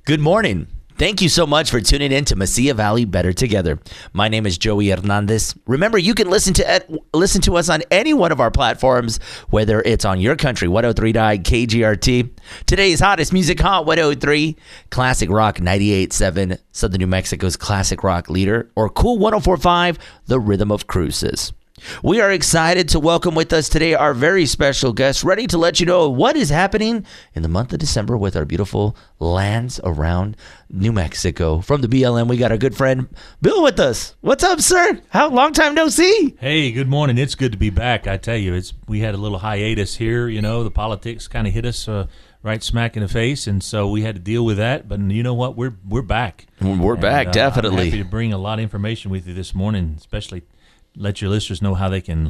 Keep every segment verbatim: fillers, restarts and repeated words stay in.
Good morning. Thank you so much for tuning in to Mesilla Valley Better Together. My name is Joey Hernandez. Remember, you can listen to ed- listen to us on any one of our platforms, whether it's on your country, one oh three point nine K G R T. Today's hottest music, Hot one oh three, Classic Rock ninety-eight point seven, Southern New Mexico's classic rock leader, or Cool one oh four point five, The Rhythm of Cruces. We are excited to welcome with us today our very special guest, ready to let you know what is happening in the month of December with our beautiful lands around New Mexico. From the B L M, we got our good friend Bill with us. What's up, sir? How long time no see? Hey, good morning. It's good to be back. I tell you, it's we had a little hiatus here. You know, the politics kind of hit us uh, right smack in the face, and so we had to deal with that. But you know what? We're we're back. We're and, back, uh, definitely. I'm happy to bring a lot of information with you this morning, especially let your listeners know how they can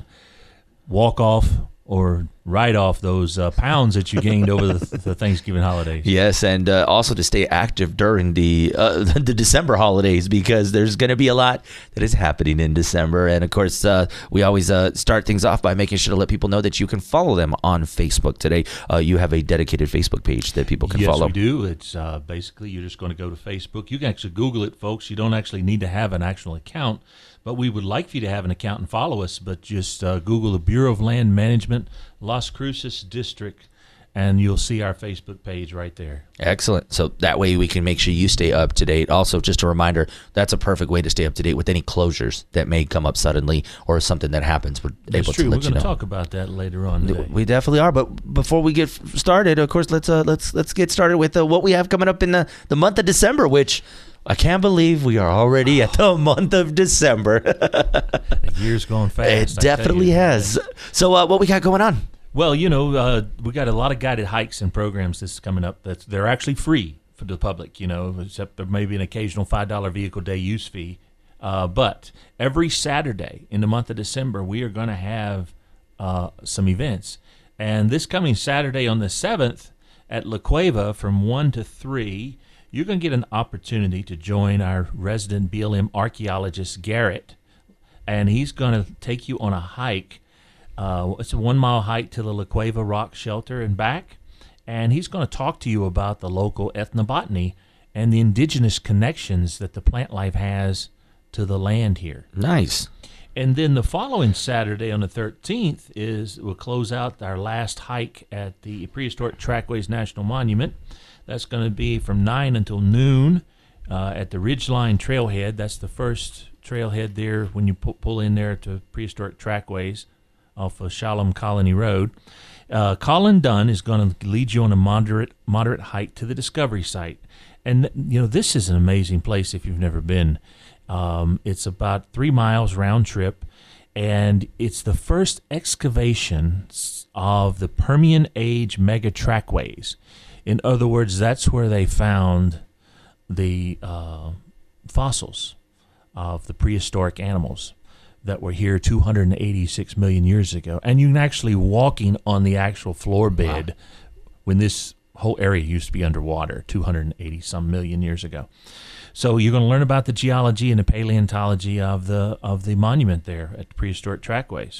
walk off or write off those uh, pounds that you gained over the, the Thanksgiving holidays. Yes, and uh, also to stay active during the uh, the December holidays, because there's going to be a lot that is happening in December. And of course, uh, we always uh, start things off by making sure to let people know that you can follow them on Facebook today. Uh, you have a dedicated Facebook page that people can yes, follow. Yes, we do. It's uh, basically you're just going to go to Facebook. You can actually Google it, folks. You don't actually need to have an actual account. But we would like for you to have an account and follow us, but just uh, Google the Bureau of Land Management, Las Cruces District, and you'll see our Facebook page right there. Excellent. So that way we can make sure you stay up to date. Also, just a reminder, that's a perfect way to stay up to date with any closures that may come up suddenly or something that happens. We're That's able true. to let We're you know. going to talk about that later on today. We definitely are. But before we get started, of course, let's uh, let's let's get started with uh, what we have coming up in the, the month of December, which I can't believe we are already at the month of December. The year's going fast. It definitely has. So uh, what we got going on? Well, you know, uh, we got a lot of guided hikes and programs this is coming up. That's they're actually free for the public, you know, except there may be an occasional five dollar vehicle day use fee. Uh, but every Saturday in the month of December, we are going to have uh, some events. And this coming Saturday on the seventh at La Cueva from one to three, you're going to get an opportunity to join our resident B L M archaeologist, Garrett, and he's going to take you on a hike. Uh, it's a one-mile hike to the La Cueva Rock Shelter and back, and he's going to talk to you about the local ethnobotany and the indigenous connections that the plant life has to the land here. Nice. And then the following Saturday on the thirteenth is we'll close out our last hike at the Prehistoric Trackways National Monument. That's going to be from nine until noon uh, at the Ridgeline Trailhead. That's the first trailhead there when you pu- pull in there to Prehistoric Trackways off of Shalom Colony Road. Uh, Colin Dunn is going to lead you on a moderate moderate hike to the Discovery Site. And, you know, this is an amazing place if you've never been. Um, it's about three miles round trip, and it's the first excavation of the Permian Age mega trackways. In other words, that's where they found the uh, fossils of the prehistoric animals that were here two hundred eighty-six million years ago. And you can actually walking on the actual floor bed. Wow. When this whole area used to be underwater two hundred eighty some million years ago. So you're going to learn about the geology and the paleontology of the of the monument there at the Prehistoric Trackways.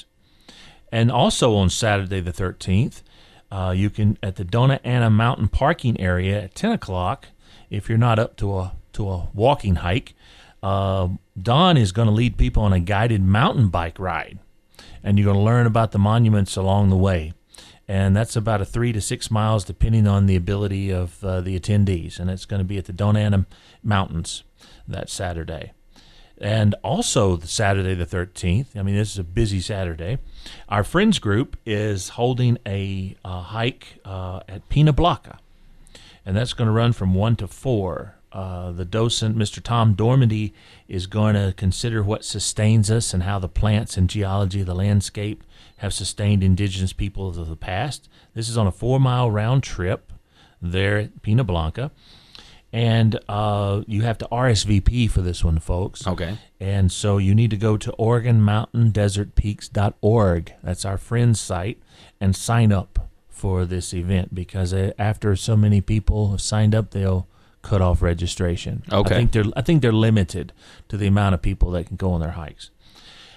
And also on Saturday the thirteenth, uh, you can at the Dona Ana Mountain parking area at ten o'clock, if you're not up to a to a walking hike, uh, Don is going to lead people on a guided mountain bike ride. And you're going to learn about the monuments along the way. And that's about a three to six miles, depending on the ability of uh, the attendees. And it's going to be at the Dona Ana Mountains that Saturday. And also the Saturday the thirteenth, I mean, this is a busy Saturday, our friends group is holding a uh, hike uh, at Pina Blanca. And that's going to run from one to four. Uh, the docent, Mister Tom Dormandy, is going to consider what sustains us and how the plants and geology of the landscape have sustained indigenous peoples of the past. This is on a four-mile round trip there at Pina Blanca. And uh, you have to R S V P for this one, folks. Okay. And so you need to go to Oregon Mountain Desert Peaks dot org. That's our friend's site. And sign up for this event, because after so many people have signed up, they'll cut off registration. Okay. I think they're I think they're limited to the amount of people that can go on their hikes.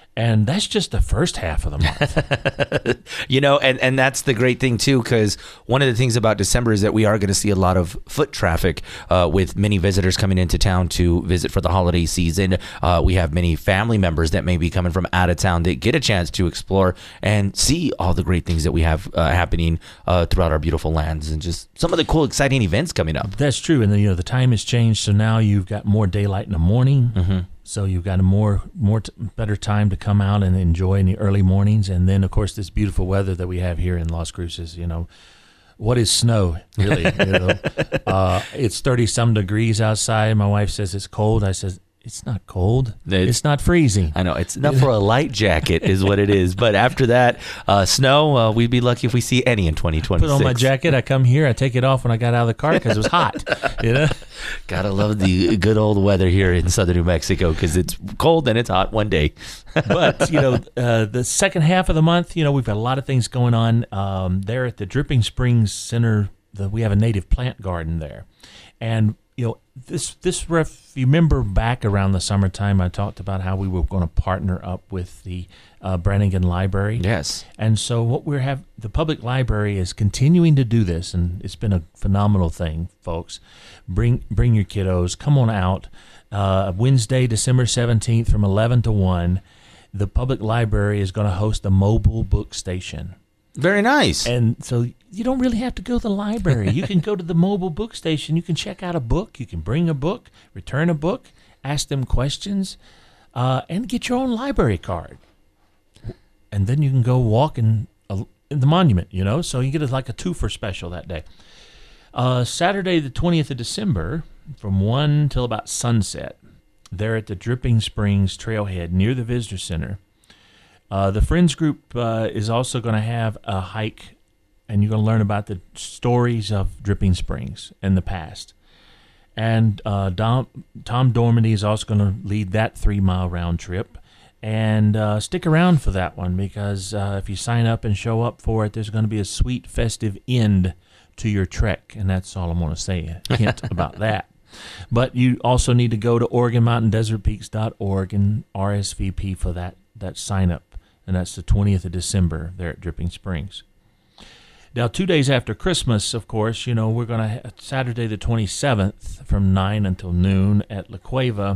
And that's just the first half of the month. You know, and, and that's the great thing, too, because one of the things about December is that we are going to see a lot of foot traffic uh, with many visitors coming into town to visit for the holiday season. Uh, we have many family members that may be coming from out of town that get a chance to explore and see all the great things that we have uh, happening uh, throughout our beautiful lands and just some of the cool, exciting events coming up. That's true. And, then, you know, the time has changed, so now you've got more daylight in the morning. Mm-hmm. So you've got a more, more t- better time to come out and enjoy in the early mornings. And then, of course, this beautiful weather that we have here in Las Cruces, you know, what is snow, really? you know? uh, it's thirty-some degrees outside. My wife says it's cold. I says, it's not cold. It's, it's not freezing. I know. It's enough for a light jacket is what it is. But after that, uh, snow, uh, we'd be lucky if we see any in twenty twenty-six. Put on my jacket. I come here. I take it off when I got out of the car because it was hot. You know? Gotta love the good old weather here in southern New Mexico because it's cold and it's hot one day. But, you know, uh, the second half of the month, you know, we've got a lot of things going on. Um, there at the Dripping Springs Center, the, we have a native plant garden there. And, you know, this, this ref, you remember back around the summertime, I talked about how we were going to partner up with the uh, Brannigan Library. Yes. And so what we have, the public library is continuing to do this, and it's been a phenomenal thing, folks. Bring bring your kiddos. Come on out. Uh, Wednesday, December seventeenth from eleven to one, the public library is going to host a mobile book station. Very nice. And so you don't really have to go to the library. You can go to the mobile book station. You can check out a book. You can bring a book, return a book, ask them questions, uh, and get your own library card. And then you can go walk in, uh, in the monument, you know. So you get a, like a two for special that day. Uh, Saturday, the twentieth of December, from one till about sunset, there at the Dripping Springs Trailhead near the Visitor Center. Uh, the Friends Group uh, is also going to have a hike, and you're going to learn about the stories of Dripping Springs in the past. And uh, Dom, Tom Dormady is also going to lead that three-mile round trip. And uh, stick around for that one because uh, if you sign up and show up for it, there's going to be a sweet festive end to your trek, and that's all I'm going to say, a hint about that. But you also need to go to Oregon Mountain Desert Peaks dot org and R S V P for that, that sign-up. And that's the twentieth of December there at Dripping Springs. Now, two days after Christmas, of course, you know, we're going to have Saturday the twenty-seventh from nine until noon at La Cueva.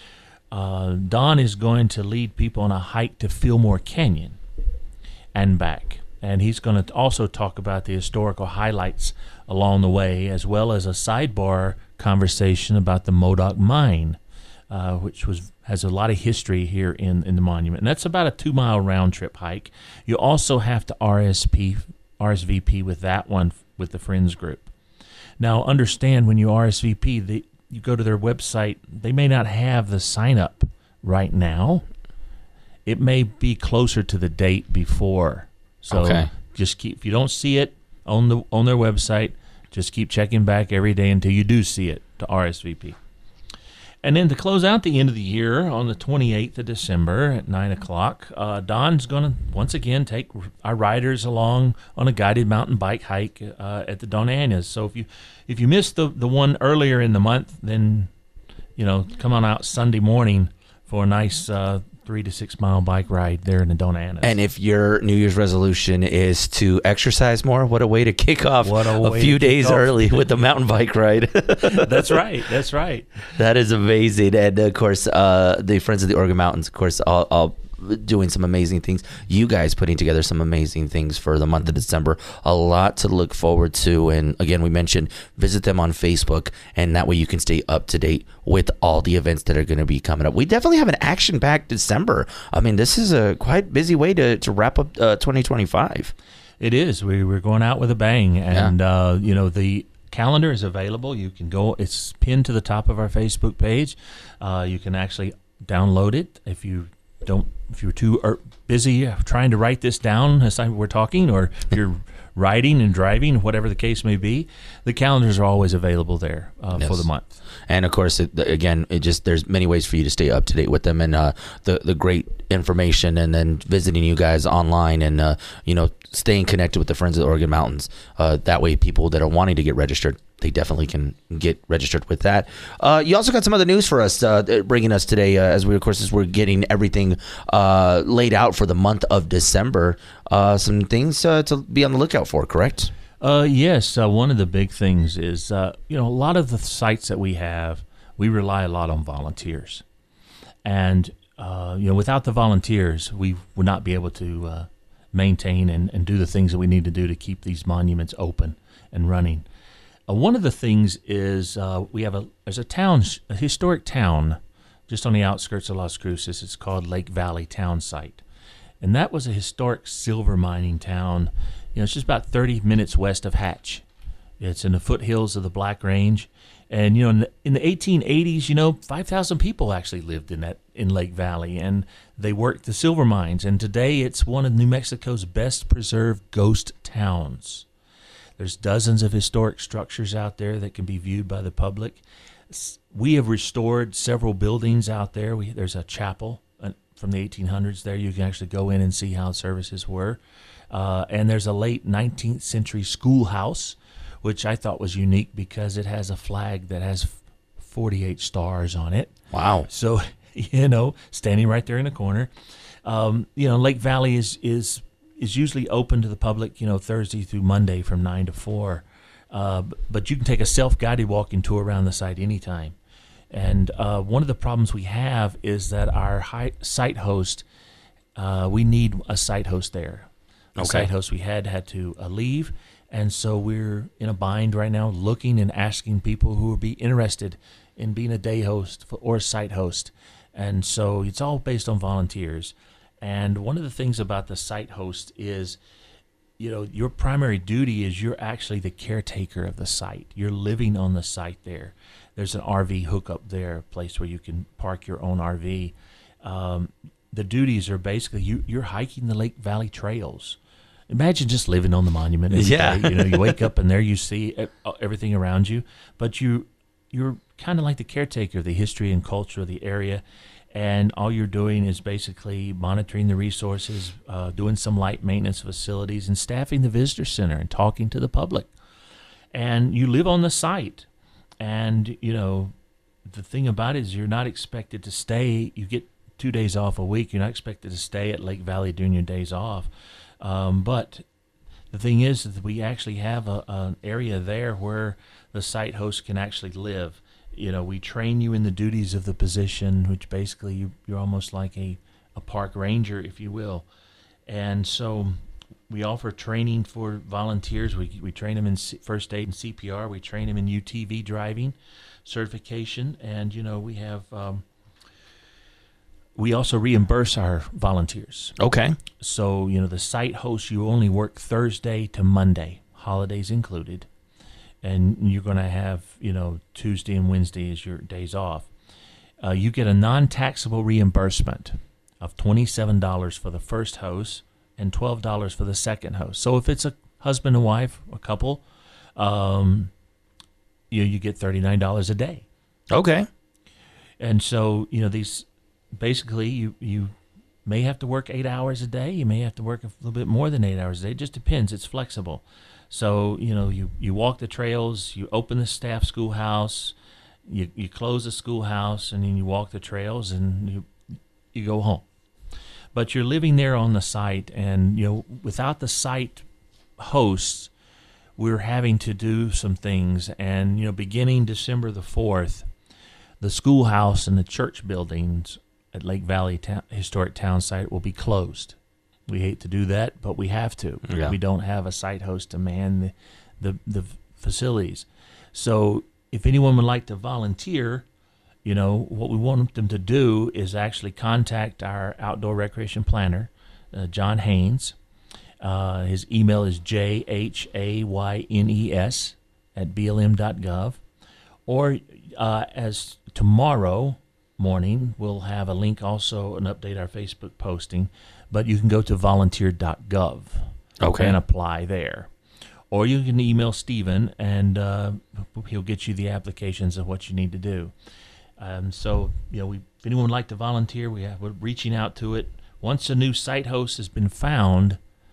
Uh, Don is going to lead people on a hike to Fillmore Canyon and back. And he's going to also talk about the historical highlights along the way, as well as a sidebar conversation about the Modoc Mine, uh, which was has a lot of history here in, in the monument. And that's about a two-mile round-trip hike. You also have to R S V P with that one with the Friends Group. Now, understand when you R S V P, they, you go to their website, they may not have the sign-up right now. It may be closer to the date before. So okay. just keep, if you don't see it on the on their website, just keep checking back every day until you do see it to R S V P. And then to close out the end of the year on the twenty-eighth of December at nine o'clock, uh, Don's going to once again take our riders along on a guided mountain bike hike uh, at the Donanas. So if you if you missed the, the one earlier in the month, then, you know, come on out Sunday morning for a nice uh, three to six mile bike ride there in the Donanas. And if your New Year's resolution is to exercise more, what a way to kick off What a a, way few to kick days off. early with the mountain bike ride. That's right. That's right. That is amazing. And of course, uh, the Friends of the Oregon Mountains, of course, all, all doing some amazing things. You guys putting together some amazing things for the month of December. A lot to look forward to. And again, we mentioned visit them on Facebook, and that way you can stay up to date with all the events that are going to be coming up. We definitely have an action-packed December. I mean, this is a quite busy way to, to wrap up uh, twenty twenty-five. It is. We, we're going out with a bang. And, yeah. uh, you know, the calendar is available. You can go, it's pinned to the top of our Facebook page. Uh, you can actually download it if you don't, if you're too er, busy trying to write this down as we're talking, or if you're riding and driving, whatever the case may be, the calendars are always available there uh, yes. for the month. And of course, it, again, it just there's many ways for you to stay up to date with them, and uh, the the great information, and then visiting you guys online, and uh, you know, staying connected with the Friends of the Oregon Mountains. Uh, that way, people that are wanting to get registered they definitely can get registered with that. Uh, you also got some other news for us, uh, bringing us today, uh, as we, of course, as we're getting everything uh, laid out for the month of December. Uh, some things uh, to be on the lookout for, correct? Uh, yes. Uh, one of the big things is, uh, you know, a lot of the sites that we have, we rely a lot on volunteers. And, uh, you know, without the volunteers, we would not be able to uh, maintain and, and do the things that we need to do to keep these monuments open and running. Uh, one of the things is uh, we have a there's a town, a historic town, just on the outskirts of Las Cruces. It's called Lake Valley Town Site, and that was a historic silver mining town. You know, it's just about thirty minutes west of Hatch. It's in the foothills of the Black Range, and you know, in the, in the eighteen eighties, you know, five thousand people actually lived in that in Lake Valley, and they worked the silver mines. And today, it's one of New Mexico's best preserved ghost towns. There's dozens of historic structures out there that can be viewed by the public. We have restored several buildings out there. We, there's a chapel from the eighteen hundreds there. You can actually go in and see how services were. Uh, and there's a late nineteenth century schoolhouse, which I thought was unique because it has a flag that has forty-eight stars on it. Wow. So, you know, standing right there in the corner. Um, you know, Lake Valley is is... is usually open to the public, you know, Thursday through Monday from nine to four. Uh, but you can take a self-guided walking tour around the site anytime. And uh, one of the problems we have is that our high, site host, uh, we need a site host there. The Okay. site host we had had to uh, leave, and so we're in a bind right now looking and asking people who would be interested in being a day host or a site host. And so it's all based on volunteers. And one of the things about the site host is, you know, your primary duty is you're actually the caretaker of the site. You're living on the site there. There's an R V hookup there, a place where you can park your own R V. Um, the duties are basically you, you're hiking the Lake Valley trails. Imagine just living on the monument every Yeah. day. You know, you wake up and there you see everything around you, but you you're kind of like the caretaker of the history and culture of the area. And all you're doing is basically monitoring the resources, uh, doing some light maintenance facilities, and staffing the visitor center and talking to the public. And you live on the site. And, you know, the thing about it is you're not expected to stay. You get two days off a week. You're not expected to stay at Lake Valley during your days off. Um, but the thing is that we actually have a, an area there where the site host can actually live. You know, we train you in the duties of the position, which basically you, you're almost like a, a park ranger, if you will. And so we offer training for volunteers. We we train them in C- first aid and C P R. We train them in U T V driving certification. And, you know, we have, um, we also reimburse our volunteers. Okay. So, you know, the site host, you only work Thursday to Monday, holidays included. And you're going to have, you know, Tuesday and Wednesday as your days off. Uh, you get a non-taxable reimbursement of twenty-seven dollars for the first host and twelve dollars for the second host. So if it's a husband and wife, a couple, um, you you get thirty-nine dollars a day. Okay. And so, you know, these basically you, you may have to work eight hours a day. You may have to work a little bit more than eight hours a day. It just depends. It's flexible. So, you know, you, you walk the trails, you open the staff schoolhouse, you, you close the schoolhouse, and then you walk the trails and you you go home. But you're living there on the site, and, you know, without the site hosts, we're having to do some things. And, you know, beginning December the fourth, the schoolhouse and the church buildings at Lake Valley Ta- Historic Town Site will be closed. We hate to do that, but we have to. Yeah. We don't have a site host to man the, the the facilities. So if anyone would like to volunteer, you know, what we want them to do is actually contact our outdoor recreation planner, uh, John Haynes. Uh, his email is J H A Y N E S at B L M dot gov. Or uh, as tomorrow morning, we'll have a link also and update our Facebook posting. But you can go to volunteer dot gov Okay. and apply there. Or you can email Stephen, and uh, he'll get you the applications of what you need to do. Um, so, you know, we, if anyone would like to volunteer, we have, we're reaching out to it. Once a new site host has been found,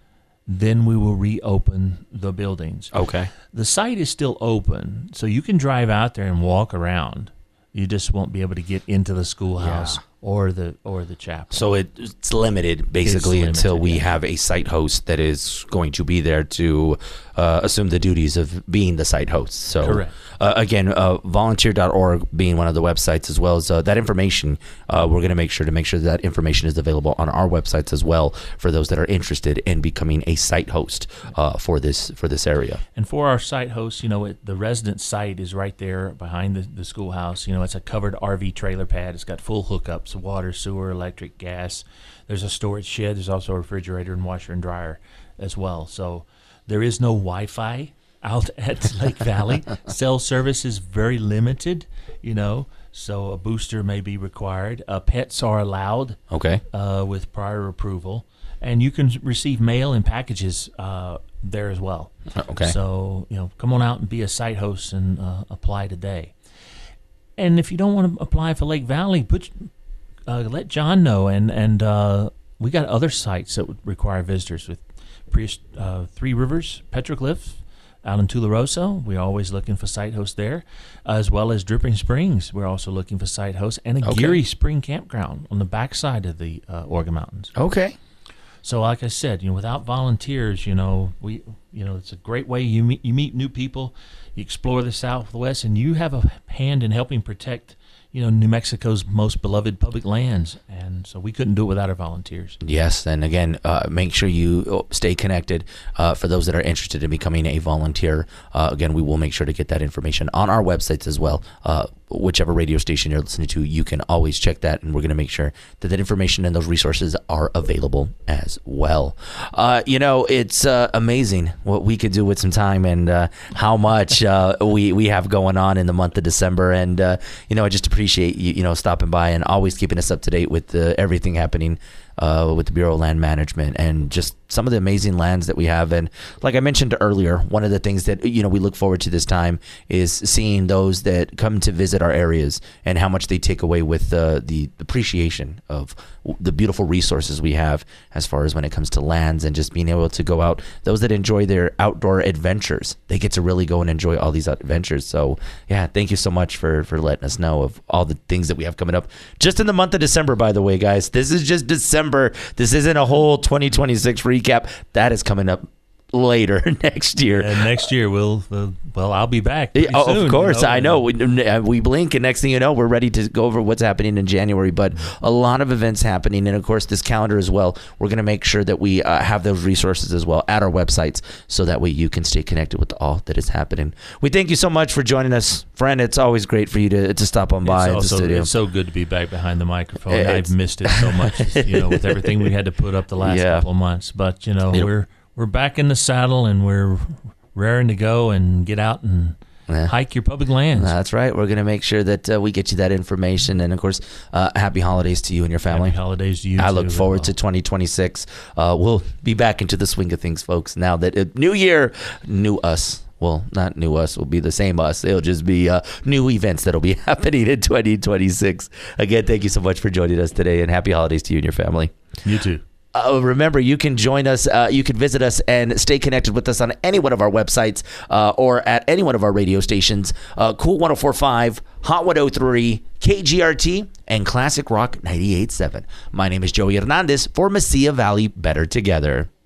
then we will reopen the buildings. Okay. The site is still open, so you can drive out there and walk around. You just won't be able to get into the schoolhouse Yeah. or the or the chapel. So it, it's limited, basically, It's limited, until we yeah. have a site host that is going to be there to uh, assume the duties of being the site host. So, Correct. Uh, again, uh, volunteer dot org being one of the websites, as well as uh, that information. Uh, we're going to make sure to make sure that, that information is available on our websites as well for those that are interested in becoming a site host uh, for this for this area. And for our site hosts, you know, it, the resident site is right there behind the, the schoolhouse. You know, it's a covered R V trailer pad. It's got full hookups, water, sewer, electric, gas. There's a storage shed. There's also a refrigerator and washer and dryer as well. So there is no Wi-Fi out at Lake Valley. Cell service is very limited, you know, so a booster may be required. Uh, pets are allowed Okay. uh, with prior approval. And you can receive mail and packages uh, there as well. Okay. So, you know, come on out and be a site host and uh, apply today. And if you don't want to apply for Lake Valley, put, uh, let John know. And, and uh, we got other sites that would require visitors with Priest, uh, Three Rivers, Petroglyph, out in Tularosa. We're always looking for site hosts there, as well as Dripping Springs. We're also looking for site hosts, and a Okay. Geary Spring Campground on the backside of the uh, Organ Mountains. Okay. So, like I said, you know, without volunteers, you know, we, you know, it's a great way you meet you meet new people, you explore the Southwest, and you have a hand in helping protect, you know, New Mexico's most beloved public lands. And so we couldn't do it without our volunteers. Yes, and again, uh, make sure you stay connected. Uh, for those that are interested in becoming a volunteer, uh, again, we will make sure to get that information on our websites as well. Uh, whichever radio station you're listening to, you can always check that, and we're going to make sure that that information and those resources are available as well. Uh, you know, it's uh, amazing what we could do with some time, and uh, how much uh, we we have going on in the month of December. And uh, you know, I just appreciate you, you know, stopping by and always keeping us up to date with uh, everything happening uh, with the Bureau of Land Management, and just some of the amazing lands that we have. And like I mentioned earlier, one of the things that, you know, we look forward to this time is seeing those that come to visit our areas and how much they take away with uh, the appreciation of the beautiful resources we have as far as when it comes to lands, and just being able to go out. Those that enjoy their outdoor adventures, they get to really go and enjoy all these adventures. So yeah, thank you so much for, for letting us know of all the things that we have coming up just in the month of December, by the way, guys. This is just December. This isn't a whole twenty twenty-six recap. That is coming up later next year. And next year we'll, we'll well, I'll be back. pretty Oh, soon, of course, you know, I know. We, we blink, and next thing you know, we're ready to go over what's happening in January. But a lot of events happening, and of course, this calendar as well. We're going to make sure that we uh, have those resources as well at our websites, so that way you can stay connected with all that is happening. We thank you so much for joining us, friend. It's always great for you to to stop on by It's, at the also, studio. it's so good to be back behind the microphone. It's- I've missed it so much, you know, with everything we had to put up the last Yeah. couple of months. But you know, Yep. we're we're back in the saddle, and we're raring to go and get out and Yeah. hike your public lands. That's right. We're going to make sure that uh, we get you that information, and of course, uh, happy holidays to you and your family. Happy holidays to you. I too, look as forward well. to twenty twenty-six. Uh, we'll be back into the swing of things, folks. Now that uh, new year, new us. Well, not new us. Will be the same us. It'll just be uh, new events that'll be happening in twenty twenty-six. Again, thank you so much for joining us today, and happy holidays to you and your family. You too. Uh, remember, you can join us. Uh, you can visit us and stay connected with us on any one of our websites uh, or at any one of our radio stations. Uh, Cool one oh four point five, Hot one oh three, K G R T, and Classic Rock ninety-eight point seven. My name is Joey Hernandez for Mesilla Valley Better Together.